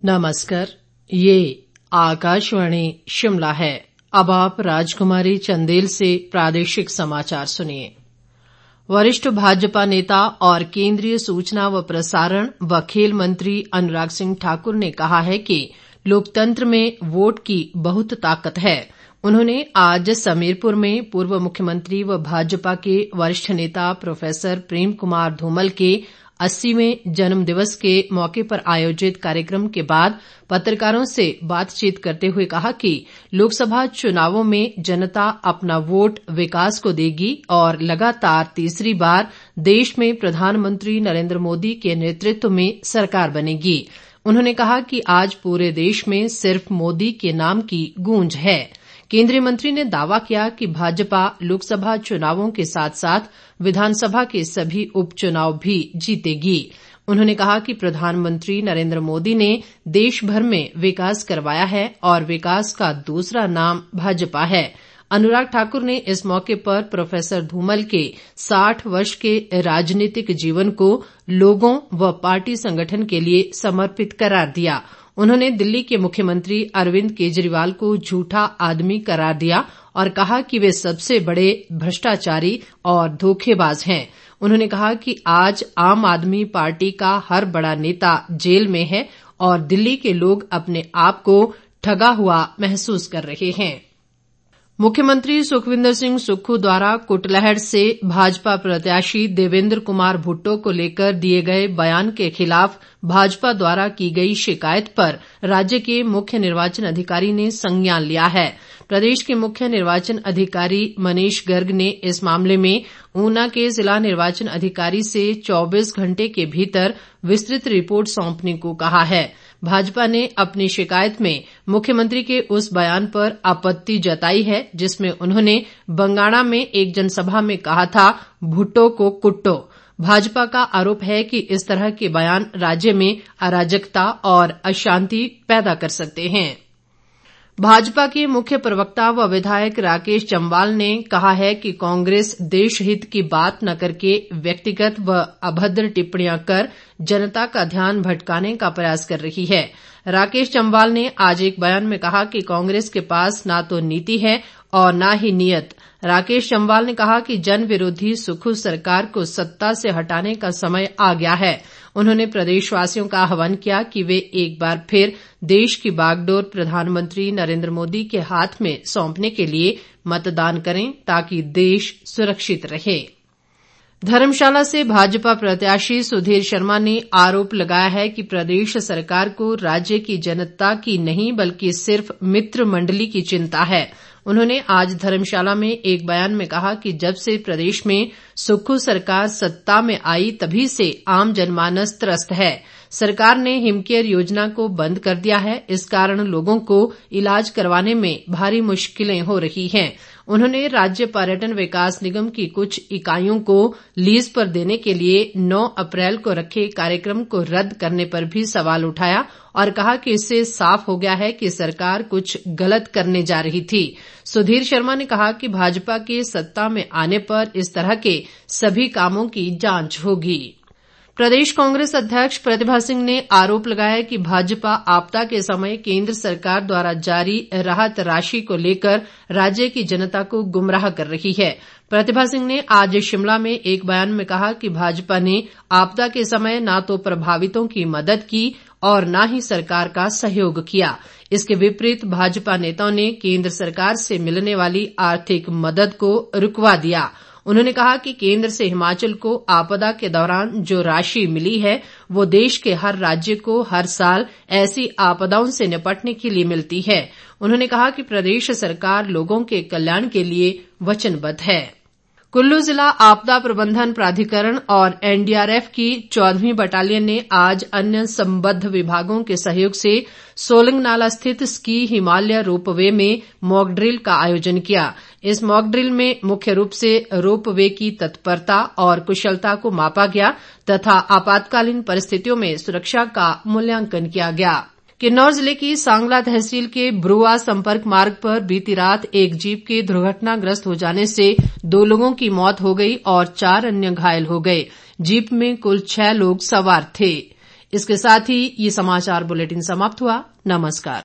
नमस्कार, ये आकाशवाणी शिमला है। अब आप राजकुमारी चंदेल से प्रादेशिक समाचार सुनिए। वरिष्ठ भाजपा नेता और केंद्रीय सूचना व प्रसारण व खेल मंत्री अनुराग सिंह ठाकुर ने कहा है कि लोकतंत्र में वोट की बहुत ताकत है। उन्होंने आज समीरपुर में पूर्व मुख्यमंत्री व भाजपा के वरिष्ठ नेता प्रोफेसर प्रेम कुमार धूमल के 80वें जन्म दिवस के मौके पर आयोजित कार्यक्रम के बाद पत्रकारों से बातचीत करते हुए कहा कि लोकसभा चुनावों में जनता अपना वोट विकास को देगी और लगातार तीसरी बार देश में प्रधानमंत्री नरेंद्र मोदी के नेतृत्व में सरकार बनेगी। उन्होंने कहा कि आज पूरे देश में सिर्फ मोदी के नाम की गूंज है। केंद्रीय मंत्री ने दावा किया कि भाजपा लोकसभा चुनावों के साथ साथ विधानसभा के सभी उपचुनाव भी जीतेगी। उन्होंने कहा कि प्रधानमंत्री नरेंद्र मोदी ने देश भर में विकास करवाया है और विकास का दूसरा नाम भाजपा है। अनुराग ठाकुर ने इस मौके पर प्रोफेसर धूमल के 60 वर्ष के राजनीतिक जीवन को लोगों व पार्टी संगठन के लिए समर्पित करार दिया। उन्होंने दिल्ली के मुख्यमंत्री अरविंद केजरीवाल को झूठा आदमी करार दिया और कहा कि वे सबसे बड़े भ्रष्टाचारी और धोखेबाज हैं। उन्होंने कहा कि आज आम आदमी पार्टी का हर बड़ा नेता जेल में है और दिल्ली के लोग अपने आप को ठगा हुआ महसूस कर रहे हैं। मुख्यमंत्री सुखविंदर सिंह सुक्खू द्वारा कुटलैहड़ से भाजपा प्रत्याशी देवेंद्र कुमार भुट्टो को लेकर दिए गए बयान के खिलाफ भाजपा द्वारा की गई शिकायत पर राज्य के मुख्य निर्वाचन अधिकारी ने संज्ञान लिया है। प्रदेश के मुख्य निर्वाचन अधिकारी मनीष गर्ग ने इस मामले में ऊना के जिला निर्वाचन अधिकारी से 24 घंटे के भीतर विस्तृत रिपोर्ट सौंपने को कहा है। भाजपा ने अपनी शिकायत में मुख्यमंत्री के उस बयान पर आपत्ति जताई है जिसमें उन्होंने बंगाणा में एक जनसभा में कहा था, भुट्टो को कुट्टो। भाजपा का आरोप है कि इस तरह के बयान राज्य में अराजकता और अशांति पैदा कर सकते हैं। भाजपा के मुख्य प्रवक्ता व विधायक राकेश जम्वाल ने कहा है कि कांग्रेस देश हित की बात न करके व्यक्तिगत व अभद्र टिप्पणियां कर जनता का ध्यान भटकाने का प्रयास कर रही है। राकेश जम्वाल ने आज एक बयान में कहा कि कांग्रेस के पास ना तो नीति है और ना ही नीयत। राकेश जम्वाल ने कहा कि जन विरोधी सुक्खू सरकार को सत्ता से हटाने का समय आ गया है। उन्होंने प्रदेशवासियों का आह्वान किया कि वे एक बार फिर देश की बागडोर प्रधानमंत्री नरेंद्र मोदी के हाथ में सौंपने के लिए मतदान करें ताकि देश सुरक्षित रहे। धर्मशाला से भाजपा प्रत्याशी सुधीर शर्मा ने आरोप लगाया है कि प्रदेश सरकार को राज्य की जनता की नहीं बल्कि सिर्फ मित्र मंडली की चिंता है। उन्होंने आज धर्मशाला में एक बयान में कहा कि जब से प्रदेश में सुक्खू सरकार सत्ता में आई तभी से आम जनमानस त्रस्त है। सरकार ने हिमकेयर योजना को बंद कर दिया है। इस कारण लोगों को इलाज करवाने में भारी मुश्किलें हो रही हैं। उन्होंने राज्य पर्यटन विकास निगम की कुछ इकाइयों को लीज पर देने के लिए 9 अप्रैल को रखे कार्यक्रम को रद्द करने पर भी सवाल उठाया और कहा कि इससे साफ हो गया है कि सरकार कुछ गलत करने जा रही थी। सुधीर शर्मा ने कहा कि भाजपा के सत्ता में आने पर इस तरह के सभी कामों की जांच होगी। प्रदेश कांग्रेस अध्यक्ष प्रतिभा सिंह ने आरोप लगाया कि भाजपा आपदा के समय केंद्र सरकार द्वारा जारी राहत राशि को लेकर राज्य की जनता को गुमराह कर रही है। प्रतिभा सिंह ने आज शिमला में एक बयान में कहा कि भाजपा ने आपदा के समय न तो प्रभावितों की मदद की और न ही सरकार का सहयोग किया। इसके विपरीत भाजपा नेताओं ने केंद्र सरकार से मिलने वाली आर्थिक मदद को रुकवा दिया। उन्होंने कहा कि केंद्र से हिमाचल को आपदा के दौरान जो राशि मिली है वो देश के हर राज्य को हर साल ऐसी आपदाओं से निपटने के लिए मिलती है। उन्होंने कहा कि प्रदेश सरकार लोगों के कल्याण के लिए वचनबद्ध है। कुल्लू जिला आपदा प्रबंधन प्राधिकरण और एनडीआरएफ की 14वीं बटालियन ने आज अन्य संबद्ध विभागों के सहयोग से सोलंग नाला स्थित स्की हिमालय रोपवे में मॉक ड्रिल का आयोजन किया। इस मॉक ड्रिल में मुख्य रूप से रोपवे की तत्परता और कुशलता को मापा गया तथा आपातकालीन परिस्थितियों में सुरक्षा का मूल्यांकन किया गया। किन्नौर जिले की सांगला तहसील के ब्रुआ संपर्क मार्ग पर बीती रात एक जीप के दुर्घटनाग्रस्त हो जाने से 2 लोगों की मौत हो गई और 4 अन्य घायल हो गए। जीप में कुल 6 लोग सवार थे। इसके साथ ही ये समाचार बुलेटिन समाप्त हुआ। नमस्कार।